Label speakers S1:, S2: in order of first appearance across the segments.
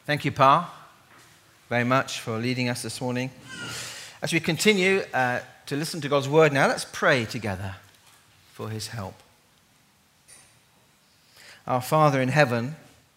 S1: Thank you, Pa, very much for leading us this morning. As we continue to listen to God's word now, let's pray together for his help. Our Father in heaven,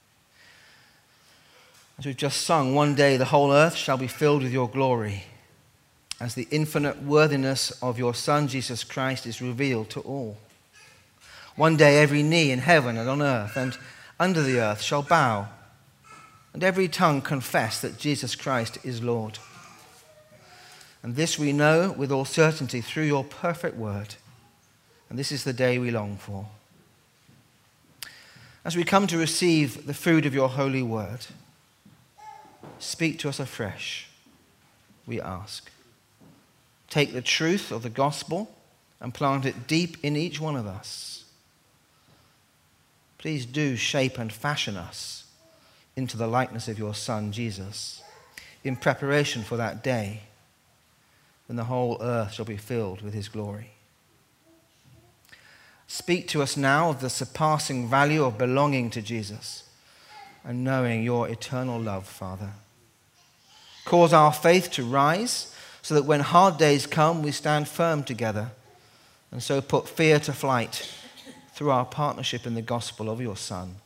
S1: as we've just sung, one day the whole earth shall be filled with your glory, as the infinite worthiness of your Son, Jesus Christ, is revealed to all. One day every knee in heaven and on earth and under the earth shall bow, and every tongue confess that Jesus Christ is Lord. And this we know with all certainty through your perfect word. And this is the day we long for. As we come to receive the food of your holy word, speak to us afresh, we ask. Take the truth of the gospel and plant it deep in each one of us. Please do shape and fashion us into the likeness of your Son, Jesus, in preparation for that day when the whole earth shall be filled with his glory. Speak to us now of the surpassing value of belonging to Jesus and knowing your eternal love, Father. Cause our faith to rise so that when hard days come, we stand firm together and so put fear to flight through our partnership in the gospel of your Son.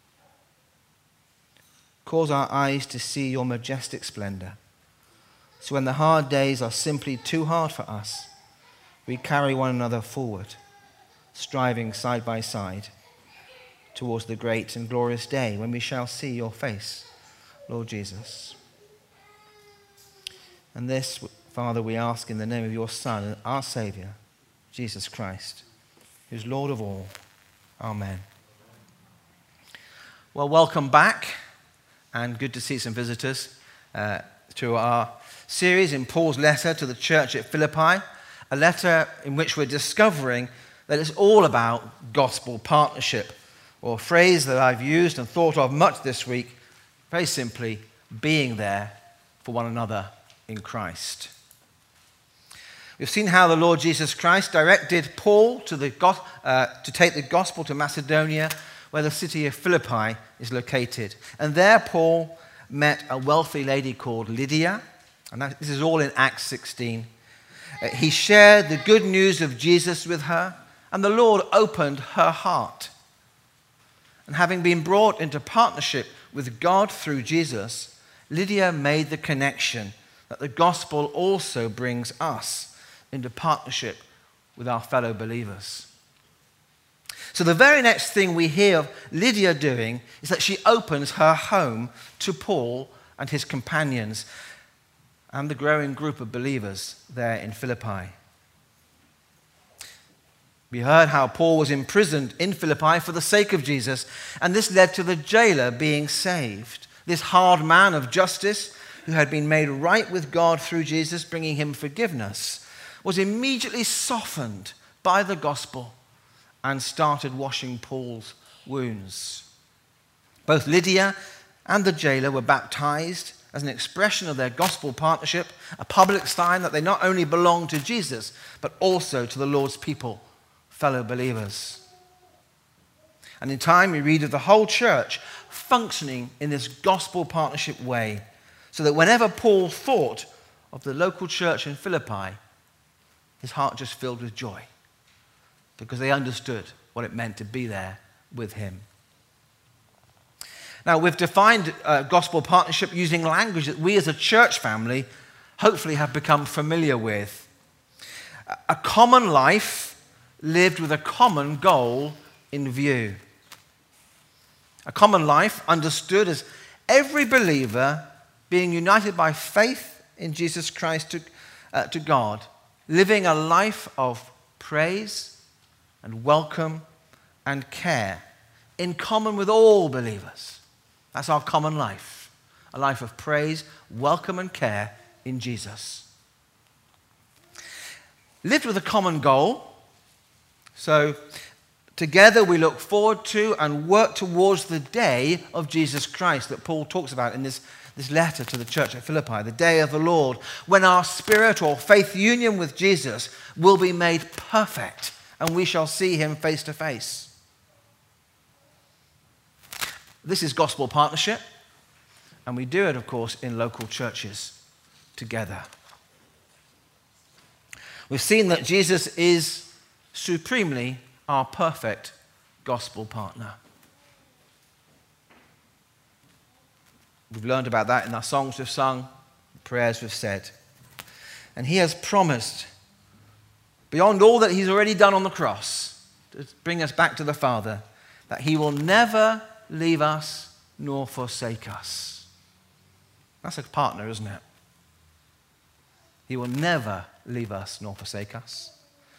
S1: Cause our eyes to see your majestic splendor. So when the hard days are simply too hard for us, we carry one another forward, striving side by side towards the great and glorious day when we shall see your face, Lord Jesus. And this, Father, we ask in the name of your Son, our Savior, Jesus Christ, who's Lord of all. Amen. Well, welcome back. And good to see some visitors to our series in Paul's letter to the church at Philippi, a letter in which we're discovering that it's all about gospel partnership, or a phrase that I've used and thought of much this week, very simply, being there for one another in Christ. We've seen how the Lord Jesus Christ directed Paul to take the gospel to Macedonia, where the city of Philippi is located. And there Paul met a wealthy lady called Lydia, and this is all in Acts 16. He shared the good news of Jesus with her, and the Lord opened her heart. And having been brought into partnership with God through Jesus, Lydia made the connection that the gospel also brings us into partnership with our fellow believers. So the very next thing we hear of Lydia doing is that she opens her home to Paul and his companions and the growing group of believers there in Philippi. We heard how Paul was imprisoned in Philippi for the sake of Jesus, and this led to the jailer being saved. This hard man of justice, who had been made right with God through Jesus, bringing him forgiveness, was immediately softened by the gospel and started washing Paul's wounds. Both Lydia and the jailer were baptized as an expression of their gospel partnership, a public sign that they not only belonged to Jesus, but also to the Lord's people, fellow believers. And in time, we read of the whole church functioning in this gospel partnership way, so that whenever Paul thought of the local church in Philippi, his heart just filled with joy, because they understood what it meant to be there with him. Now, we've defined gospel partnership using language that we as a church family hopefully have become familiar with. A common life lived with a common goal in view. A common life understood as every believer being united by faith in Jesus Christ to God, living a life of praise and welcome and care in common with all believers. That's our common life, a life of praise, welcome and care in Jesus. Lived with a common goal, so together we look forward to and work towards the day of Jesus Christ that Paul talks about in this letter to the church at Philippi, the day of the Lord, when our spirit or faith union with Jesus will be made perfect and we shall see him face to face. This is gospel partnership, And we do it, of course, in local churches together. We've seen that Jesus is supremely our perfect gospel partner. We've learned about that in our songs we've sung, the prayers we've said. And he has promised, beyond all that he's already done on the cross, to bring us back to the Father, that he will never leave us nor forsake us. That's a partner, isn't it? He will never leave us nor forsake us.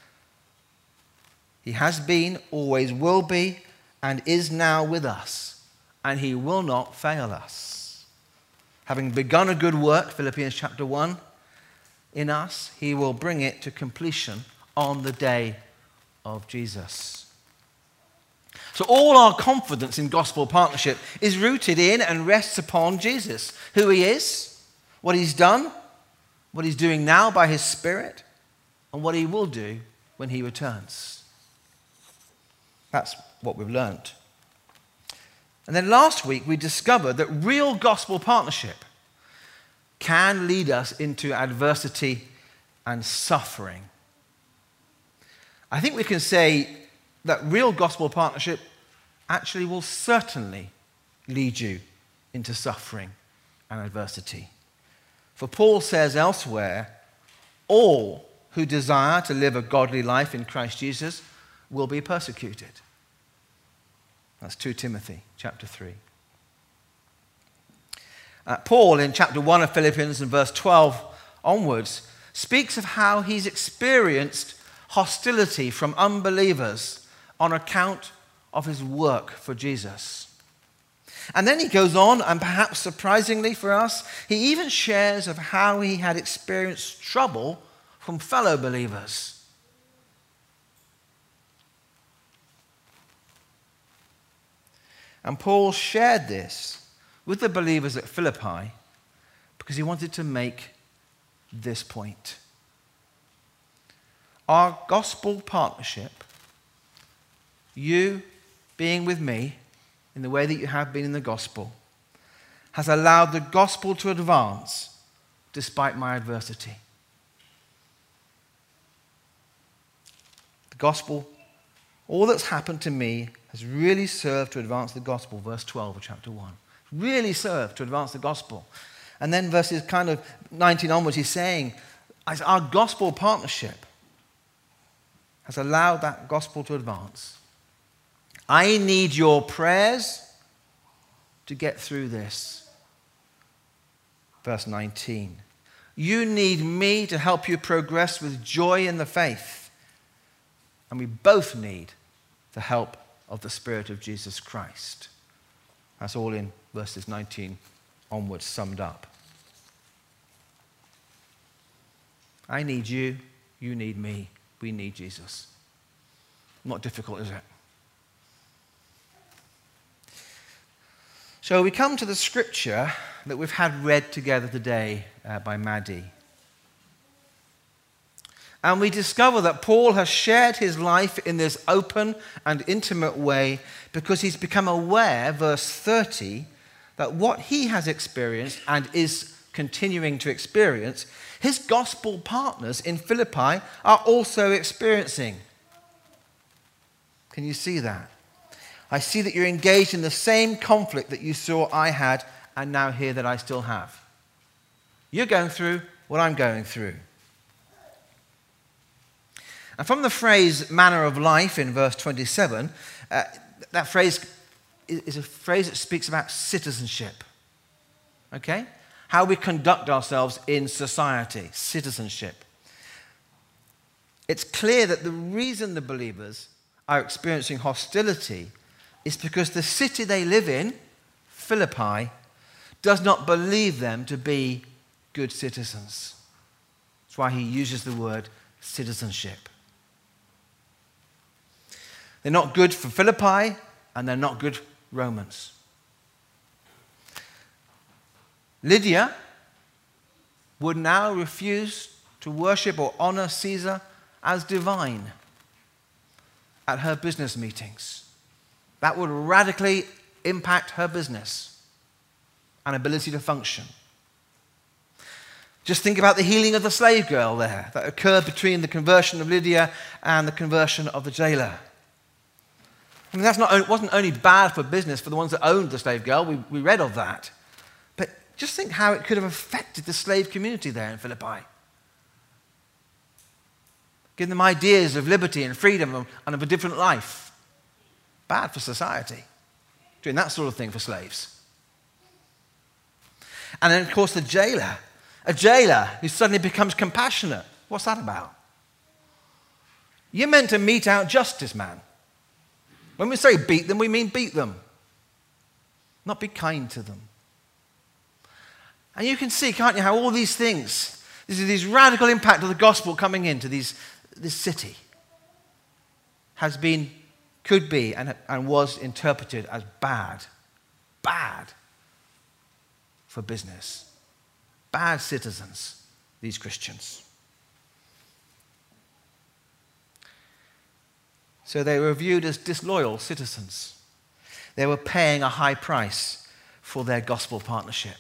S1: He has been, always will be, and is now with us, and he will not fail us. Having begun a good work, Philippians chapter 1, in us, he will bring it to completion on the day of Jesus. So all our confidence in gospel partnership is rooted in and rests upon Jesus, who he is, what he's done, what he's doing now by his Spirit, and what he will do when he returns. That's what we've learned. And then last week we discovered that real gospel partnership can lead us into adversity and suffering. I think we can say that real gospel partnership actually will certainly lead you into suffering and adversity. For Paul says elsewhere, all who desire to live a godly life in Christ Jesus will be persecuted. That's 2 Timothy chapter 3. Paul in chapter 1 of Philippians and verse 12 onwards speaks of how he's experienced hostility from unbelievers on account of his work for Jesus. And then he goes on, and perhaps surprisingly for us, he even shares of how he had experienced trouble from fellow believers. And Paul shared this with the believers at Philippi because he wanted to make this point. Our gospel partnership, you being with me in the way that you have been in the gospel, has allowed the gospel to advance despite my adversity. The gospel, all that's happened to me has really served to advance the gospel, verse 12 of chapter 1. Really served to advance the gospel. And then verses kind of 19 onwards, he's saying, as our gospel partnership has allowed that gospel to advance. I need your prayers to get through this. Verse 19. You need me to help you progress with joy in the faith. And we both need the help of the Spirit of Jesus Christ. That's all in verses 19 onwards summed up. I need you, you need me, we need Jesus. Not difficult, is it? So we come to the scripture that we've had read together today by Maddie. And we discover that Paul has shared his life in this open and intimate way because he's become aware, verse 30, that what he has experienced and is continuing to experience, his gospel partners in Philippi are also experiencing. Can you see that? I see that you're engaged in the same conflict that you saw I had and now hear that I still have. You're going through what I'm going through. And from the phrase manner of life in verse 27, that phrase is a phrase that speaks about citizenship. Okay? How we conduct ourselves in society, citizenship. It's clear that the reason the believers are experiencing hostility is because the city they live in, Philippi, does not believe them to be good citizens. That's why he uses the word citizenship. They're not good for Philippi, and they're not good Romans. Lydia would now refuse to worship or honor Caesar as divine at her business meetings. That would radically impact her business and ability to function. Just think about the healing of the slave girl there that occurred between the conversion of Lydia and the conversion of the jailer. I mean, it wasn't only bad for business for the ones that owned the slave girl. We read of that. But just think how it could have affected the slave community there in Philippi. Giving them ideas of liberty and freedom and of a different life. Bad for society. Doing that sort of thing for slaves. And then, of course, the jailer. A jailer who suddenly becomes compassionate. What's that about? You're meant to mete out justice, man. When we say beat them, we mean beat them. Not be kind to them. And you can see, can't you, how all these things, this radical impact of the gospel coming into this city has been, could be, and was interpreted as bad. Bad for business. Bad citizens, these Christians. So they were viewed as disloyal citizens. They were paying a high price for their gospel partnership.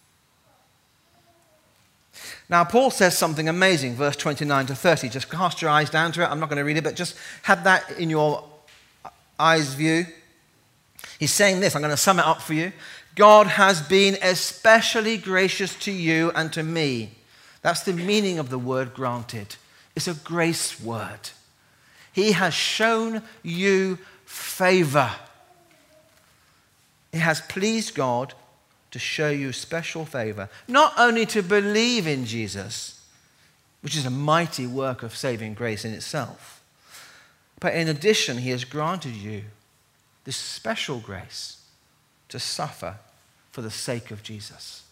S1: Now, Paul says something amazing, verse 29 to 30. Just cast your eyes down to it. I'm not going to read it, but just have that in your eyes view. He's saying this. I'm going to sum it up for you. God has been especially gracious to you and to me. That's the meaning of the word granted. It's a grace word. He has shown you favor. It has pleased God to show you special favor, not only to believe in Jesus, which is a mighty work of saving grace in itself, but in addition, he has granted you this special grace to suffer for the sake of Jesus.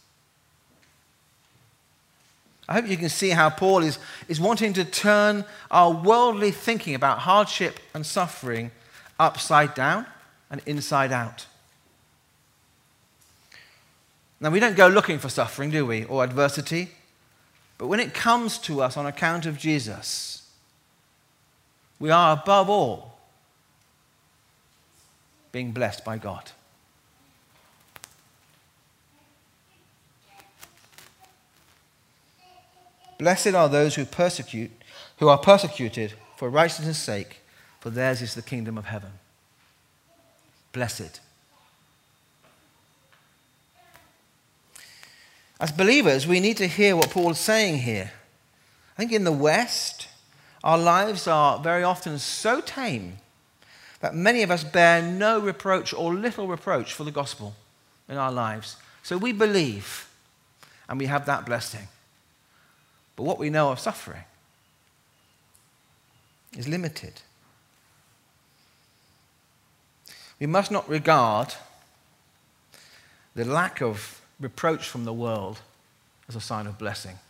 S1: I hope you can see how Paul is wanting to turn our worldly thinking about hardship and suffering upside down and inside out. Now, we don't go looking for suffering, do we, or adversity? But when it comes to us on account of Jesus, we are above all being blessed by God. Blessed are those who are persecuted for righteousness' sake, for theirs is the kingdom of heaven. Blessed. As believers, we need to hear what Paul is saying here. I think in the West, our lives are very often so tame that many of us bear no reproach or little reproach for the gospel in our lives. So we believe, and we have that blessing. But what we know of suffering is limited. We must not regard the lack of reproach from the world as a sign of blessing.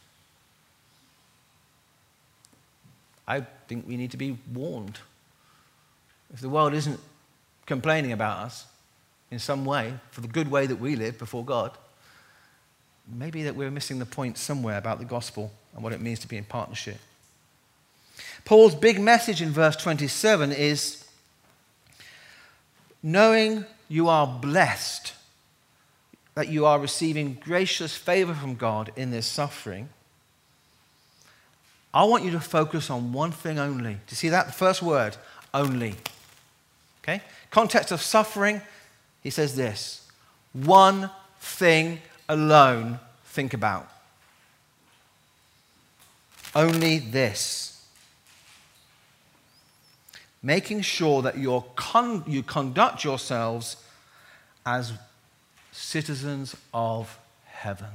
S1: I think we need to be warned. If the world isn't complaining about us in some way, for the good way that we live before God, maybe that we're missing the point somewhere about the gospel and what it means to be in partnership. Paul's big message in verse 27 is, knowing you are blessed, that you are receiving gracious favor from God in this suffering, I want you to focus on one thing only. Do you see that? The first word, only. Okay? Context of suffering, he says this, one thing alone think about. Only this. Making sure that you conduct yourselves as citizens of heaven.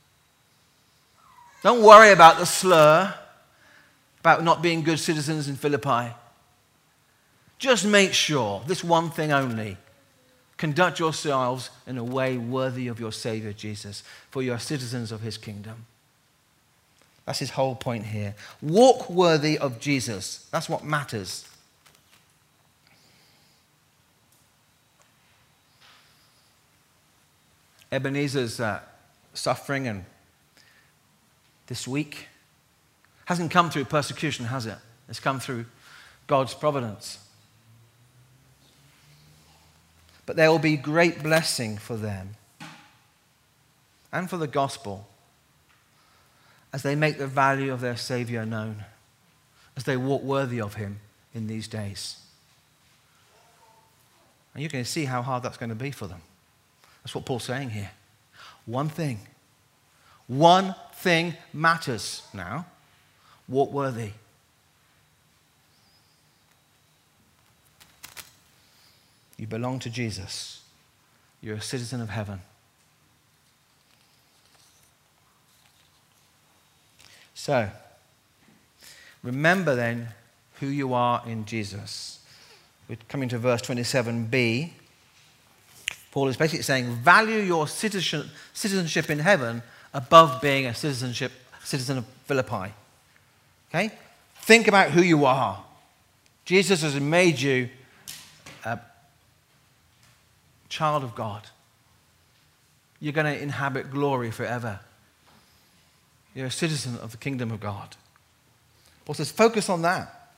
S1: Don't worry about the slur about not being good citizens in Philippi. Just make sure, this one thing only, conduct yourselves in a way worthy of your Savior Jesus, for you are citizens of his kingdom. That's his whole point here. Walk worthy of Jesus. That's what matters. Ebenezer's suffering and this week hasn't come through persecution, has it? It's come through God's providence. But there will be great blessing for them. and for the gospel as they make the value of their Savior known, as they walk worthy of him in these days. And you can see how hard that's going to be for them. That's what Paul's saying here. One thing matters now. Walk worthy. You belong to Jesus. You're a citizen of heaven. So, remember then who you are in Jesus. We're coming to verse 27b. Paul is basically saying, value your citizenship in heaven above being a citizen of Philippi. Okay? Think about who you are. Jesus has made you a child of God. You're going to inhabit glory forever. You're a citizen of the kingdom of God. Paul says, focus on that.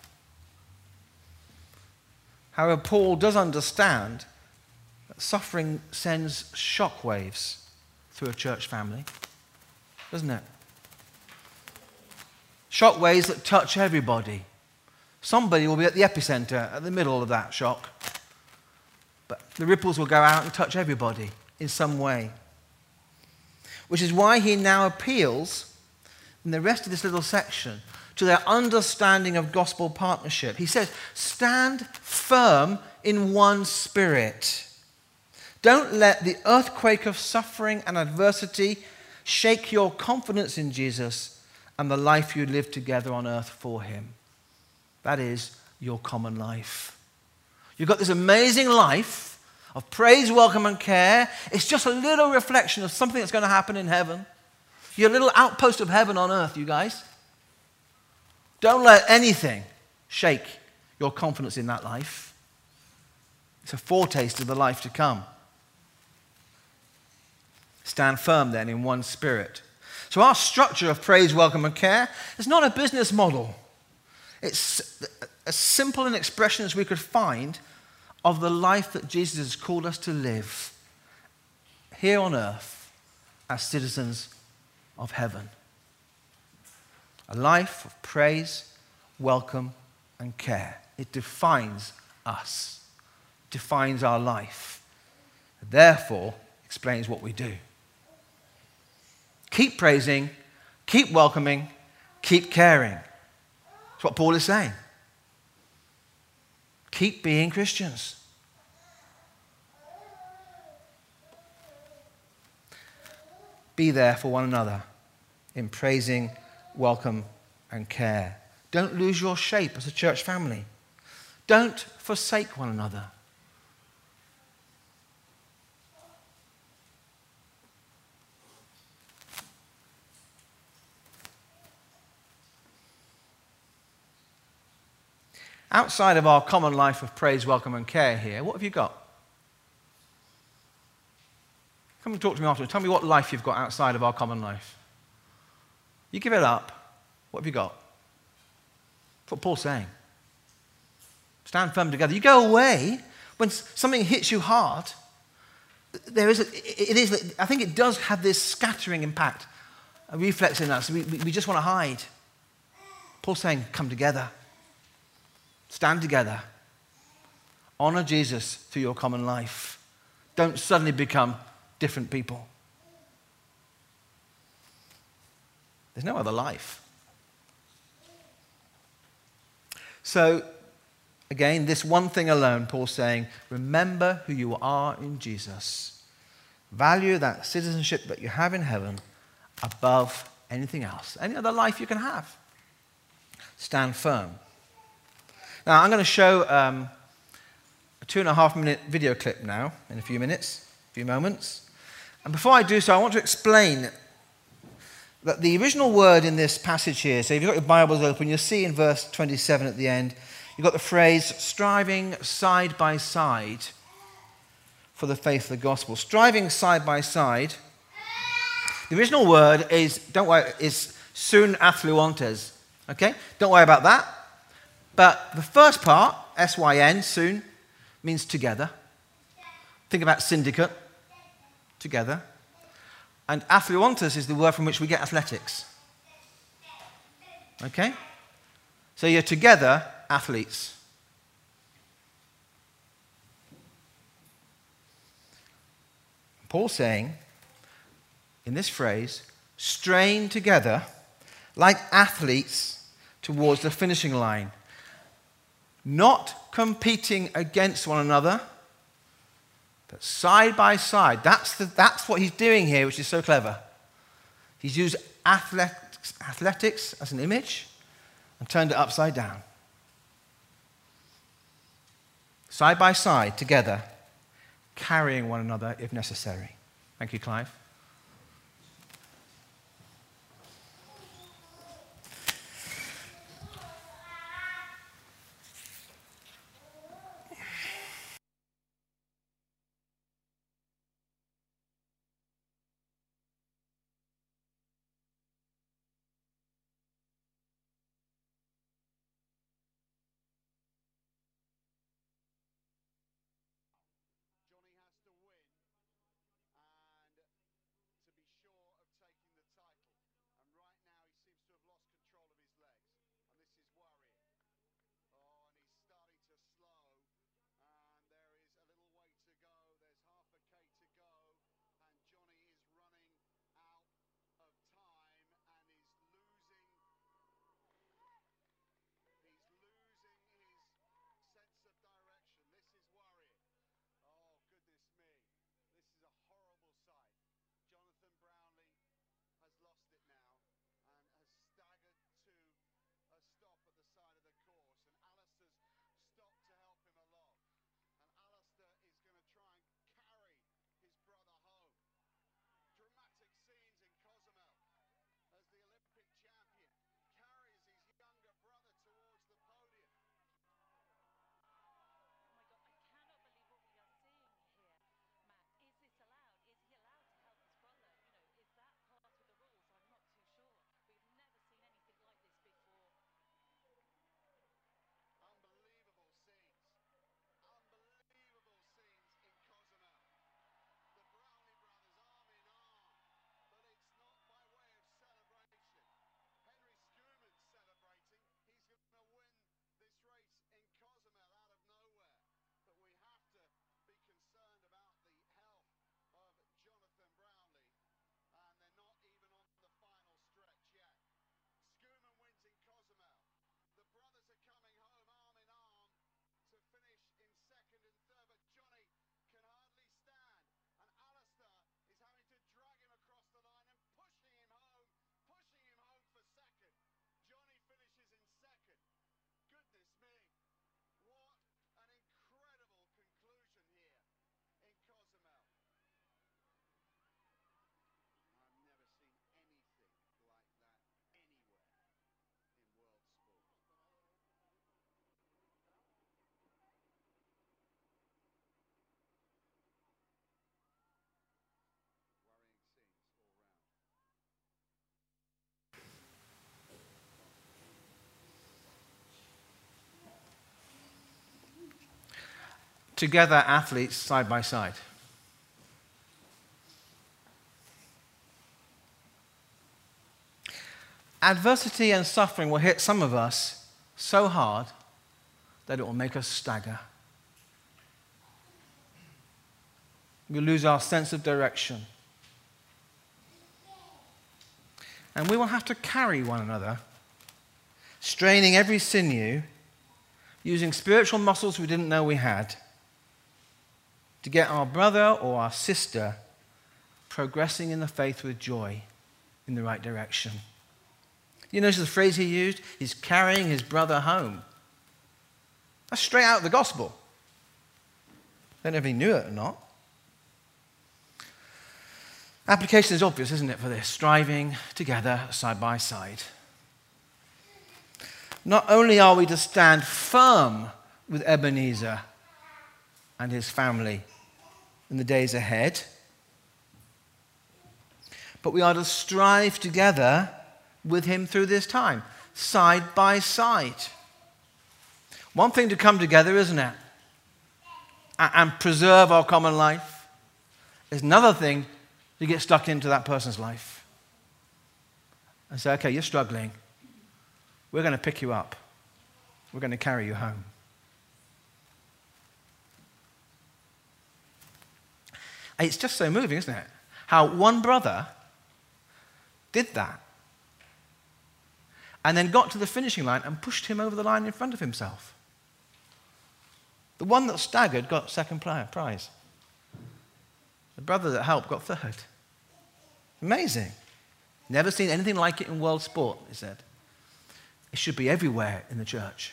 S1: However, Paul does understand that suffering sends shockwaves through a church family, doesn't it? Shockwaves that touch everybody. Somebody will be at the epicenter, at the middle of that shock. But the ripples will go out and touch everybody in some way. Which is why he now appeals, in the rest of this little section, to their understanding of gospel partnership. He says, stand firm in one spirit. Don't let the earthquake of suffering and adversity shake your confidence in Jesus and the life you live together on earth for him. That is your common life. You've got this amazing life of praise, welcome, and care. It's just a little reflection of something that's going to happen in heaven. You're a little outpost of heaven on earth, you guys. Don't let anything shake your confidence in that life. It's a foretaste of the life to come. Stand firm then in one spirit. So our structure of praise, welcome, and care is not a business model. It's as simple an expression as we could find of the life that Jesus has called us to live here on earth as citizens of heaven. A life of praise, welcome, and care. It defines us, defines our life, therefore explains what we do. Keep praising, keep welcoming, keep caring. That's what Paul is saying. Keep being Christians. Be there for one another in praising, welcome, and care. Don't lose your shape as a church family. Don't forsake one another. Outside of our common life of praise, welcome, and care here, what have you got? Come and talk to me afterwards. Tell me what life you've got outside of our common life. You give it up. What have you got? That's what Paul's saying. Stand firm together. You go away when something hits you hard. I think it does have this scattering impact, a reflex in us. We just want to hide. Paul's saying, come together. Stand together. Honor Jesus through your common life. Don't suddenly become different people. There's no other life. So, again, this one thing alone, Paul's saying, remember who you are in Jesus. Value that citizenship that you have in heaven above anything else, any other life you can have. Stand firm. Now, I'm going to show a 2.5-minute video clip now in a few moments. And before I do so, I want to explain that the original word in this passage here, so if you've got your Bibles open, you'll see in verse 27 at the end, you've got the phrase, striving side by side for the faith of the gospel. Striving side by side. The original word is, don't worry, is sun affluentes. Okay? Don't worry about that. But the first part, S-Y-N, soon, means together. Think about syndicate, together. And athleontes is the word from which we get athletics. Okay? So you're together athletes. Paul's saying, in this phrase, strain together like athletes towards the finishing line. Not competing against one another, but side by side. That's what he's doing here, which is so clever. He's used athletics as an image and turned it upside down. Side by side, together, carrying one another if necessary. Thank you, Clive. Together athletes side by side. Adversity and suffering will hit some of us so hard that it will make us stagger. We lose our sense of direction. And we will have to carry one another, straining every sinew, using spiritual muscles we didn't know we had, to get our brother or our sister progressing in the faith with joy in the right direction. You notice the phrase he used? He's carrying his brother home. That's straight out of the gospel. I don't know if he knew it or not. Application is obvious, isn't it, for this? Striving together side by side. Not only are we to stand firm with Ebenezer and his family in the days ahead, but we are to strive together with him through this time, side by side. One thing to come together, isn't it? And preserve our common life. There's another thing You get stuck into that person's life and say, okay, you're struggling. We're going to pick you up. We're going to carry you home. It's just so moving, isn't it? How one brother did that and then got to the finishing line and pushed him over the line in front of himself. The one that staggered got second prize. The brother that helped got third. Amazing. Never seen anything like it in world sport, he said. It should be everywhere in the church.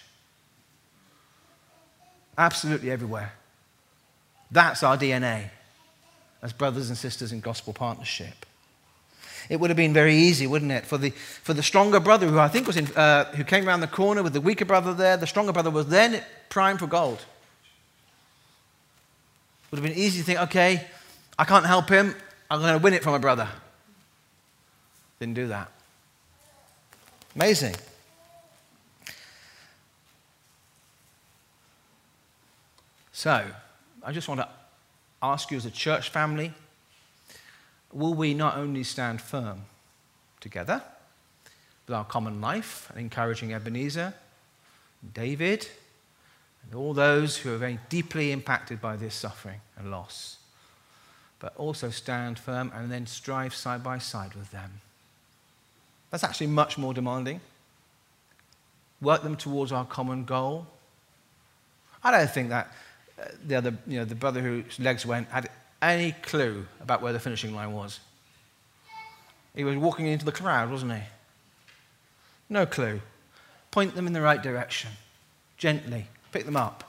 S1: Absolutely everywhere. That's our DNA as brothers and sisters in gospel partnership. It would have been very easy, wouldn't it, for the stronger brother who I think was who came around the corner with the weaker brother there. The stronger brother was then primed for gold. Would have been easy to think, okay, I can't help him. I'm going to win it from my brother. Didn't do that. Amazing. So, I just want to ask you as a church family, will we not only stand firm together with our common life and encouraging Ebenezer, David, and all those who are very deeply impacted by this suffering and loss, but also stand firm and then strive side by side with them? That's actually much more demanding. Work them towards our common goal. I don't think that the brother whose legs went had any clue about where the finishing line was. He was walking into the crowd, wasn't he? No clue. Point them in the right direction. Gently. Pick them up.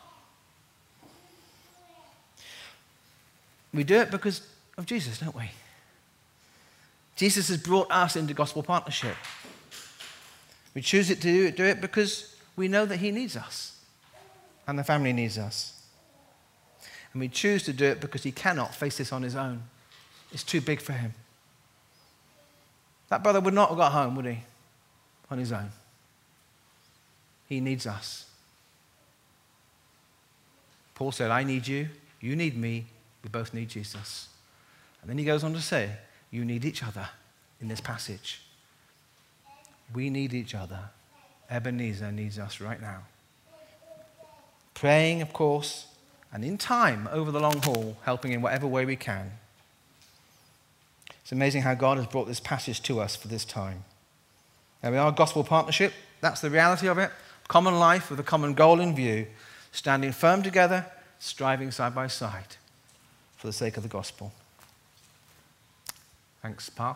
S1: We do it because of Jesus, don't we? Jesus has brought us into gospel partnership. We choose to do it because we know that he needs us and the family needs us. And we choose to do it because he cannot face this on his own. It's too big for him. That brother would not have got home, would he? On his own. He needs us. Paul said, I need you, you need me, we both need Jesus. And then he goes on to say, you need each other in this passage. We need each other. Ebenezer needs us right now. Praying, of course, and in time, over the long haul, helping in whatever way we can. It's amazing how God has brought this passage to us for this time. Now, we are gospel partnership. That's the reality of it. Common life with a common goal in view. Standing firm together, striving side by side for the sake of the gospel. Thanks, Pa.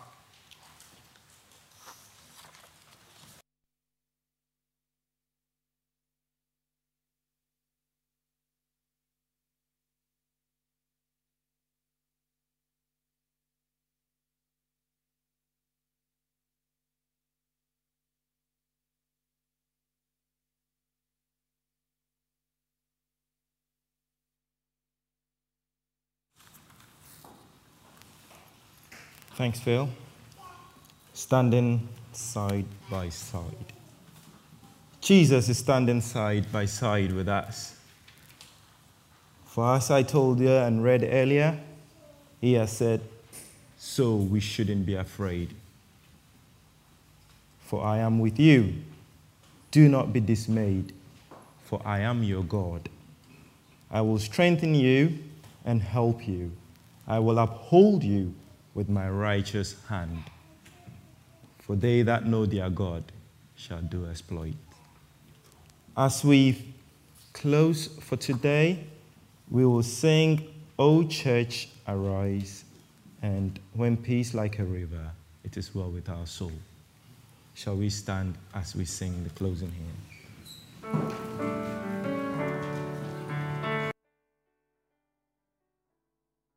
S2: Thanks, Phil. Standing side by side. Jesus is standing side by side with us. For as I told you and read earlier, he has said, so we shouldn't be afraid. For I am with you. Do not be dismayed, for I am your God. I will strengthen you and help you. I will uphold you with my righteous hand. For they that know their God shall do exploit. As we close for today, we will sing, O Church, arise, and when peace like a river, it is well with our soul. Shall we stand as we sing the closing hymn?